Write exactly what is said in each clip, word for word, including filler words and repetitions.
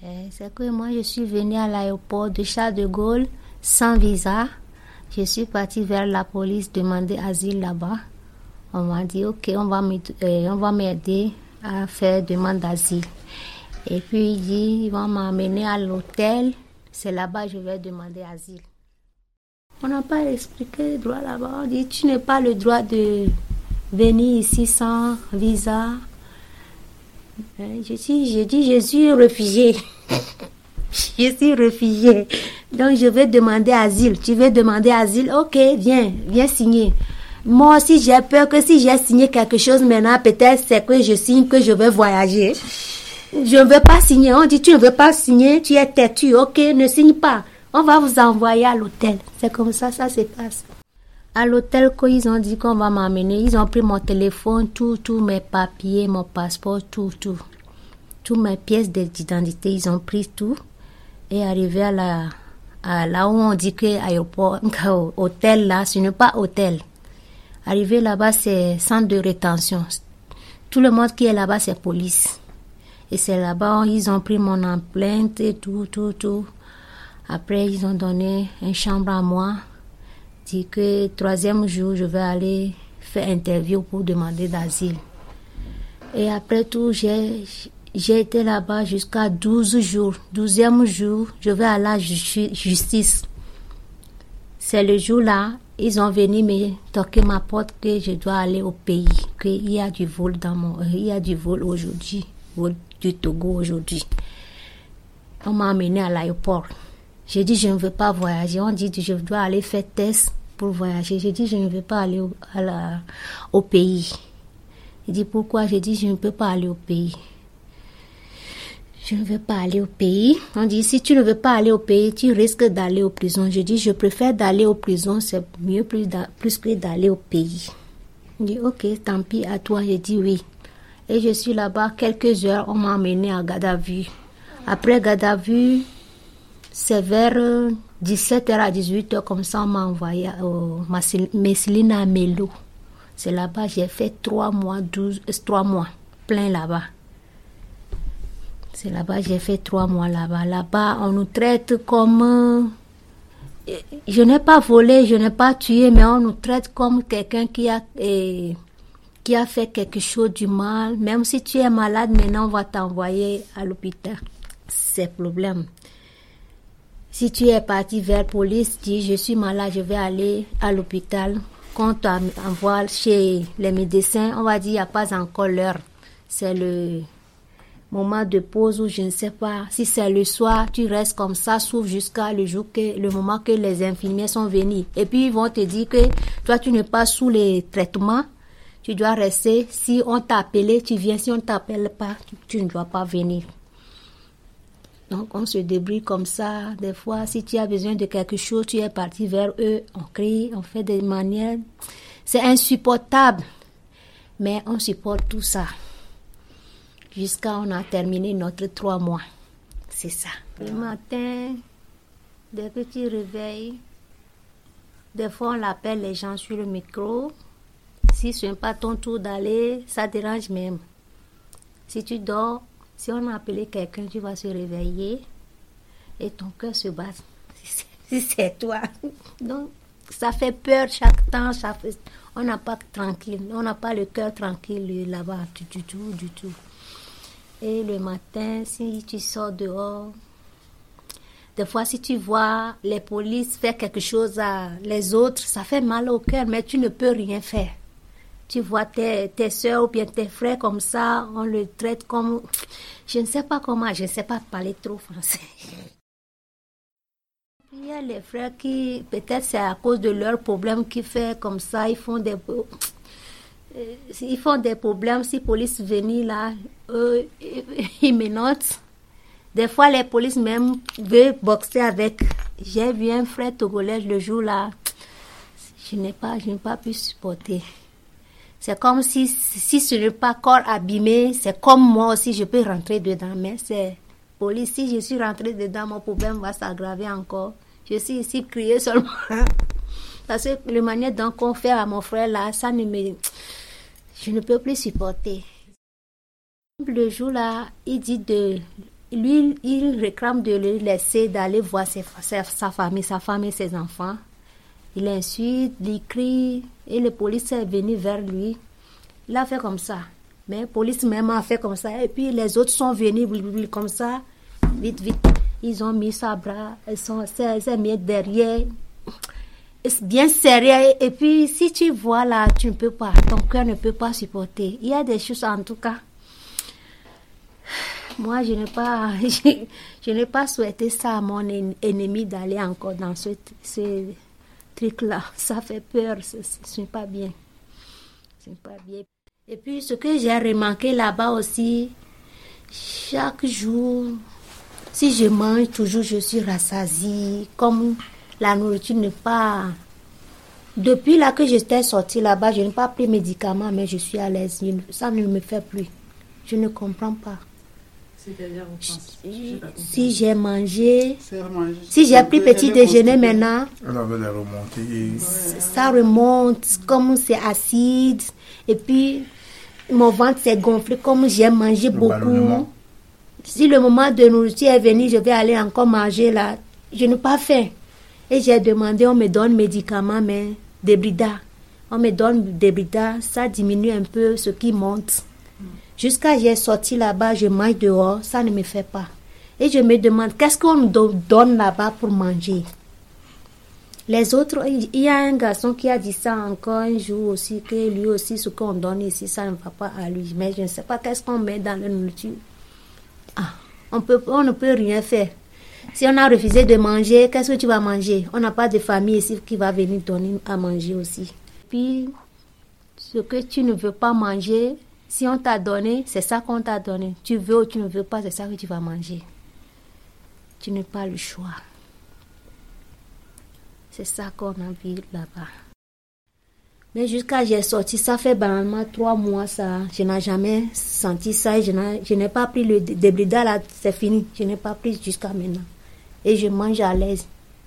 Et c'est que moi, je suis venue à l'aéroport de Charles de Gaulle sans visa. Je suis partie vers la police demander asile là-bas. On m'a dit, ok, on va m'aider à faire demande d'asile. Et puis, il dit, ils vont m'amener à l'hôtel. C'est là-bas que je vais demander asile. On n'a pas expliqué le droit là-bas. On dit, tu n'as pas le droit de venir ici sans visa. Je dis, je dis, je suis réfugiée. Je suis réfugiée. Donc, je vais demander asile. Tu veux demander asile? Ok, viens, viens signer. Moi aussi, j'ai peur que si j'ai signé quelque chose maintenant, peut-être c'est que je signe que je vais voyager. Je ne veux pas signer. On dit, tu ne veux pas signer, tu es têtu. Ok, ne signe pas. On va vous envoyer à l'hôtel. C'est comme ça, ça se passe. À l'hôtel, quand ils ont dit qu'on va m'amener, ils ont pris mon téléphone, tout, tous mes papiers, mon passeport, tout, tout. Toutes mes pièces d'identité, ils ont pris tout. Et arrivé à la, à là où on dit que aéroport, hôtel là, ce n'est pas hôtel. Arrivé là-bas, c'est centre de rétention. Tout le monde qui est là-bas, c'est police. Et c'est là-bas, ils ont pris mon empreinte et tout, tout, tout. Après, ils ont donné une chambre à moi. Dit que troisième jour, je vais aller faire interview pour demander d'asile. Et après tout, j'ai, j'ai été là-bas jusqu'à douze jours. douzième jour, je vais à la ju- justice. C'est le jour-là, ils ont venu me toquer ma porte que je dois aller au pays, qu'il y a du vol dans mon, euh, il y a du vol aujourd'hui, vol du Togo aujourd'hui. On m'a amené à l'aéroport. J'ai dit je ne veux pas voyager. On dit je dois aller faire test pour voyager. J'ai dit je ne veux pas aller au, à la, au pays. Il dit pourquoi? J'ai dit je ne peux pas aller au pays. Je ne veux pas aller au pays. On dit si tu ne veux pas aller au pays, tu risques d'aller aux prisons. Je dis je préfère d'aller aux prisons, c'est mieux plus, plus que d'aller au pays. Il dit ok, tant pis à toi. J'ai dit oui. Et je suis là-bas quelques heures. On m'a emmené à garde à vue. Après garde à vue, c'est vers dix-sept heures à dix-huit heures, comme ça, on m'a envoyé au Messilina Melo. C'est là-bas, j'ai fait trois mois, douze, trois mois, plein là-bas. C'est là-bas, j'ai fait trois mois là-bas. Là-bas, on nous traite comme... Je n'ai pas volé, je n'ai pas tué, mais on nous traite comme quelqu'un qui a, eh, qui a fait quelque chose du mal. Même si tu es malade, maintenant, on va t'envoyer à l'hôpital. C'est le problème. Si tu es parti vers la police, dis je suis malade, je vais aller à l'hôpital. Quand tu envoies chez les médecins, on va dire il n'y a pas encore l'heure. C'est le moment de pause où je ne sais pas. Si c'est le soir, tu restes comme ça, sauf jusqu'à le jour que, le moment que les infirmiers sont venus. Et puis ils vont te dire que toi tu n'es pas sous les traitements. Tu dois rester. Si on t'a appelé, tu viens. Si on ne t'appelle pas, tu, tu ne dois pas venir. Donc, on se débrouille comme ça. Des fois, si tu as besoin de quelque chose, tu es parti vers eux. On crie, on fait des manières. C'est insupportable. Mais on supporte tout ça. Jusqu'à on a terminé notre trois mois. C'est ça. Le matin, dès que tu réveilles, des fois, on appelle les gens sur le micro. Si ce n'est pas ton tour d'aller, ça dérange même. Si tu dors, si on a appelé quelqu'un, tu vas se réveiller et ton cœur se bat. Si c'est toi. Donc, ça fait peur chaque temps. Ça fait... On n'a pas tranquille. On n'a pas le cœur tranquille là-bas, du, du tout, du tout. Et le matin, si tu sors dehors, des fois, si tu vois les polices faire quelque chose à les autres, ça fait mal au cœur, mais tu ne peux rien faire. Tu vois tes, tes soeurs ou bien tes frères comme ça, on le traite comme... Je ne sais pas comment, je ne sais pas parler trop français. Il y a les frères qui, peut-être c'est à cause de leurs problèmes qu'ils font comme ça, ils font des... Ils font des problèmes, si la police vient là, eux, ils menottent. Des fois, les polices même veulent boxer avec. J'ai vu un frère togolais le jour là, je n'ai pas, je n'ai pas pu supporter. C'est comme si, si ce n'est pas corps abîmé, c'est comme moi aussi, je peux rentrer dedans. Mais c'est police, si je suis rentrée dedans, mon problème va s'aggraver encore. Je suis ici crier seulement. Parce que la manière dont on fait à mon frère là, ça ne me... Je ne peux plus supporter. Le jour là, il dit de lui, il réclame de le laisser d'aller voir ses, sa, sa famille, sa femme et ses enfants. Il insulte, il crie et la police est venue vers lui. Il a fait comme ça. Mais la police même a fait comme ça. Et puis les autres sont venus comme ça. Vite, vite. Ils ont mis sa bras. Ils sont s'est mis derrière. Bien serré. Et puis si tu vois là, tu ne peux pas. Ton cœur ne peut pas supporter. Il y a des choses en tout cas. Moi, je n'ai pas, je, je n'ai pas souhaité ça à mon ennemi d'aller encore dans ce, ce truc-là. Ça fait peur, ce n'est pas bien. Ce n'est pas bien. Et puis, ce que j'ai remarqué là-bas aussi, chaque jour, si je mange, toujours je suis rassasiée. Comme la nourriture n'est pas... Depuis là que j'étais sortie là-bas, je n'ai pas pris de médicaments, mais je suis à l'aise. Ça ne me fait plus. Je ne comprends pas. C'est-à-dire au France, si j'ai mangé, si j'ai pris petit déjeuner maintenant, elle avait les remontées. Ça remonte, comme c'est acide, et puis mon ventre s'est gonflé comme j'ai mangé le beaucoup. Si le moment de nourriture est venu, je vais aller encore manger là. Je n'ai pas faim. Et j'ai demandé, on me donne médicaments, mais des Brida. On me donne des Brida, ça diminue un peu ce qui monte. Jusqu'à j'ai sorti là-bas, je mange dehors, ça ne me fait pas. Et je me demande, qu'est-ce qu'on nous donne là-bas pour manger? Les autres, il y a un garçon qui a dit ça encore un jour aussi, que lui aussi, ce qu'on donne ici, ça ne va pas à lui. Mais je ne sais pas qu'est-ce qu'on met dans la nourriture. Ah, on, peut, on ne peut rien faire. Si on a refusé de manger, qu'est-ce que tu vas manger? On n'a pas de famille ici qui va venir donner à manger aussi. Puis, ce que tu ne veux pas manger, si on t'a donné, c'est ça qu'on t'a donné. Tu veux ou tu ne veux pas, c'est ça que tu vas manger. Tu n'as pas le choix. C'est ça qu'on a vu là-bas. Mais jusqu'à j'ai sorti, ça fait banalement trois mois ça. Je n'ai jamais senti ça. Je n'ai, je n'ai pas pris le débrida là, c'est fini. Je n'ai pas pris jusqu'à maintenant. Et je mange à l'aise.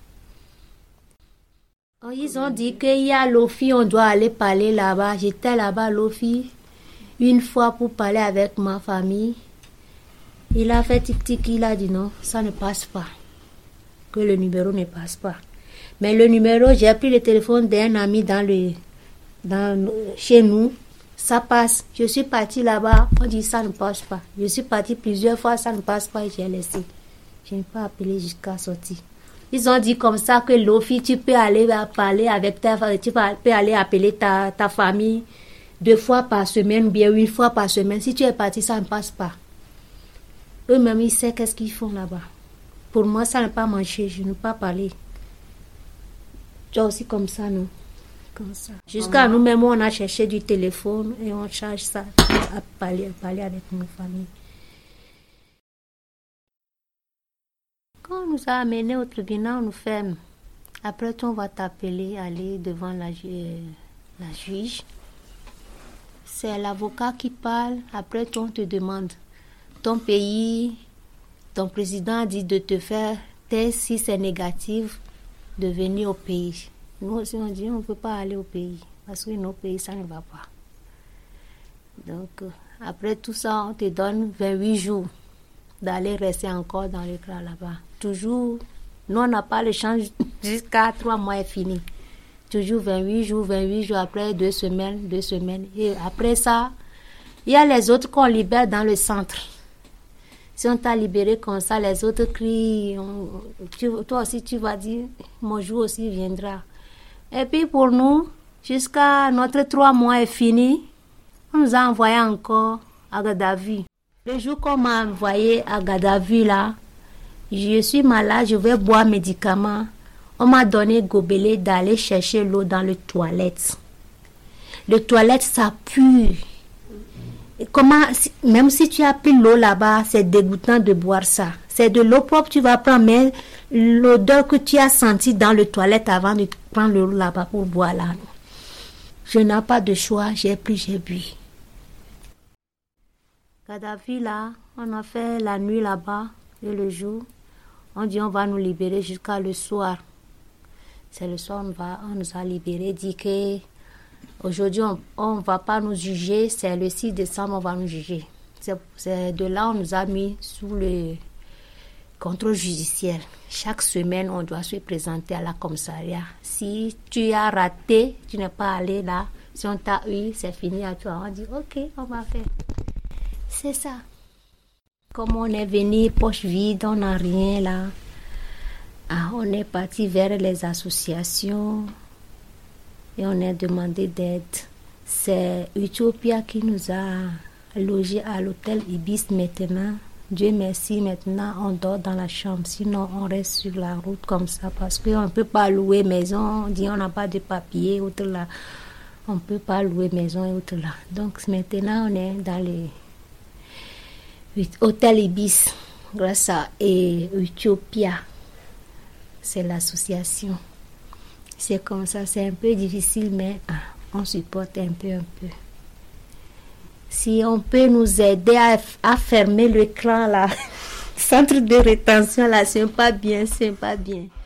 Oh, ils ont dit qu'il y a l'Ofi, on doit aller parler là-bas. J'étais là-bas à l'Ofi une fois pour parler avec ma famille. Il a fait tic-tic, il a dit non, ça ne passe pas. Que le numéro ne passe pas. Mais le numéro, j'ai pris le téléphone d'un ami dans le, dans, chez nous. Ça passe. Je suis partie là-bas, on dit ça ne passe pas. Je suis partie plusieurs fois, ça ne passe pas et j'ai laissé. Je n'ai pas appelé jusqu'à sortir. Ils ont dit comme ça que l'Ofi, tu peux aller parler avec ta famille, tu peux aller appeler ta, ta famille deux fois par semaine ou bien une fois par semaine. Si tu es parti, ça ne passe pas. Eux-mêmes, ils savent qu'est-ce qu'ils font là-bas. Pour moi, ça n'a pas marché, je n'ai pas parlé. Tu es aussi comme ça, non? Comme ça. Jusqu'à ah. nous-mêmes, on a cherché du téléphone et on charge ça à parler, à parler avec nos familles. Quand on nous a amenés au tribunal, on nous ferme. Après, on va t'appeler, aller devant la, ju- la juge. C'est l'avocat qui parle. Après, on te demande. Ton pays, ton président dit de te faire test si c'est négatif, de venir au pays. Nous aussi, on dit on ne peut pas aller au pays. Parce que nos pays, ça ne va pas. Donc, après tout ça, on te donne vingt-huit jours d'aller rester encore dans le camp là-bas. Toujours, nous, on n'a pas le change jusqu'à trois mois est fini. Toujours vingt-huit jours, vingt-huit jours, après deux semaines, deux semaines. Et après ça, il y a les autres qu'on libère dans le centre. Si on t'a libéré comme ça, les autres crient. On, tu, toi aussi, tu vas dire, mon jour aussi viendra. Et puis pour nous, jusqu'à notre trois mois est fini, on nous a envoyé encore à Gadavi. Le jour qu'on m'a envoyé à Gadavi, là, je suis malade, je vais boire médicaments. On m'a donné gobelet d'aller chercher l'eau dans les toilettes. Les toilettes, ça pue. Et comment, même si tu as pris l'eau là-bas, c'est dégoûtant de boire ça. C'est de l'eau propre, tu vas prendre, mais l'odeur que tu as sentie dans les toilettes avant de prendre l'eau là-bas pour boire là. Je n'ai pas de choix, j'ai pris, j'ai bu. Kadhafi là, on a fait la nuit là-bas et le jour. On dit on va nous libérer jusqu'à le soir. C'est le soir on va, on nous a libérés, dit que aujourd'hui on ne va pas nous juger, c'est le six décembre on va nous juger. C'est, c'est de là on nous a mis sous le contrôle judiciaire. Chaque semaine, on doit se présenter à la commissariat. Si tu as raté, tu n'es pas allé là. Si on t'a eu, c'est fini à toi. On dit, ok, on va faire. C'est ça. Comme on est venu poche vide, on n'a rien là. Ah, on est parti vers les associations et on a demandé d'aide. C'est Utopia qui nous a logés à l'hôtel Ibis maintenant. Dieu merci, maintenant on dort dans la chambre. Sinon, on reste sur la route comme ça parce qu'on ne peut pas louer maison. On dit on n'a pas de papier, autre là. On ne peut pas louer maison et autre là. Donc maintenant, on est dans les hôtel Ibis grâce à et Utopia. C'est l'association. C'est comme ça, c'est un peu difficile, mais ah, on supporte un peu, un peu. Si on peut nous aider à, à fermer l'écran là, centre de rétention là, c'est pas bien, c'est pas bien.